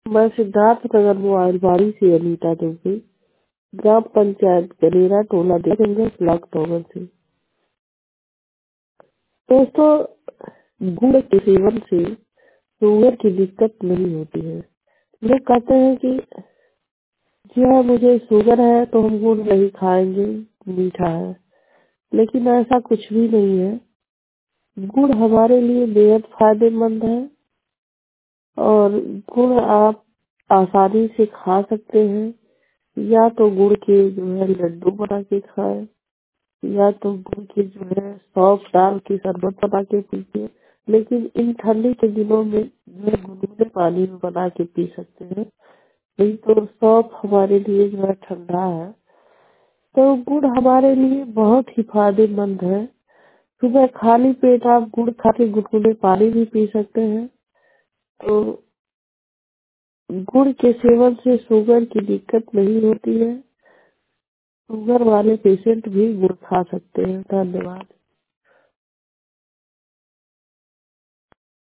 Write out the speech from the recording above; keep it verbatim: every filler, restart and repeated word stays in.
मैं सिद्धार्थ नगर मोबाइलबाड़ी से अनीता दुबे, ग्राम पंचायत गनेरा, टोला देवगंज, ब्लॉक नौगढ़ से। दोस्तों, गुड़ के सेवन से शुगर की दिक्कत नहीं होती है। लोग कहते हैं कि जो है मुझे शुगर है तो हम गुड़ नहीं खाएंगे, मीठा है, लेकिन ऐसा कुछ भी नहीं है। गुड़ हमारे लिए बेहद फायदेमंद है और गुड़ आप आसानी से खा सकते हैं। या तो गुड़ के जो है लड्डू बना के खाएं, या तो गुड़ के जो है सौंफ डाल के शरबत बना के पीजिए। लेकिन इन ठंडी के दिनों में जो है गुनगुने पानी में बना के पी सकते हैं। नहीं तो सौंफ हमारे लिए जो है ठंडा है, तो गुड़ हमारे लिए बहुत ही फायदेमंद है। सुबह खाली पेट आप गुड़ खा के गुनगुने पानी भी पी सकते हैं। तो गुड़ के सेवन से शुगर की दिक्कत नहीं होती है। शुगर वाले पेशेंट भी गुड़ खा सकते हैं। धन्यवाद।